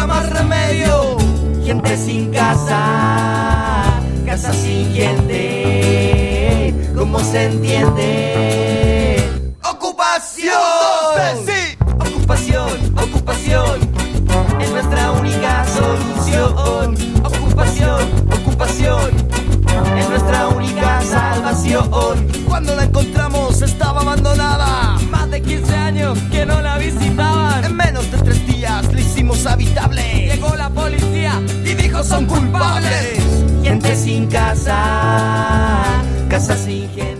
había más remedio. Gente sin casa, casa sin gente, ¿cómo se entiende? ¡Ocupación! Sí. Ocupación, ocupación, es nuestra única solución. Ocupación, ocupación, es nuestra única salvación. Cuando la encontramos estaba abandonada. Más de 15 años que no la visitaban. En menos de 3 días la hicimos habitable. Llegó la policía y dijo son culpables. Gente sin casa, casa sin gente.